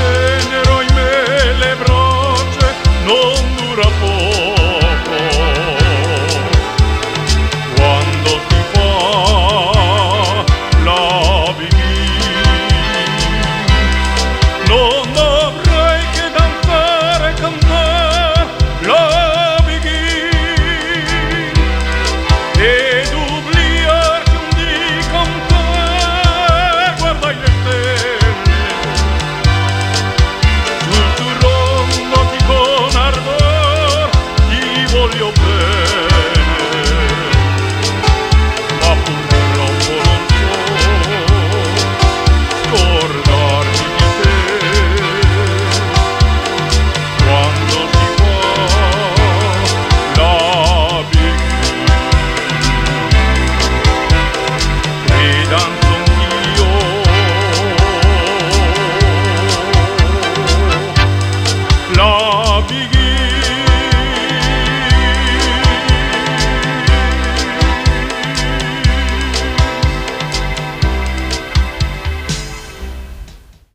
tenero in me le braccia non dura poco. Quando si fa la vigilia non dovrei che danzare con te la vigilia ed ubriacarci un dì con te. Guardai le stelle sussurrandoti con ardor, ti voglio bene, ma purtroppo non so scordarmi di te. Quando si fa la vigilia e danzo anch'io la vigilia.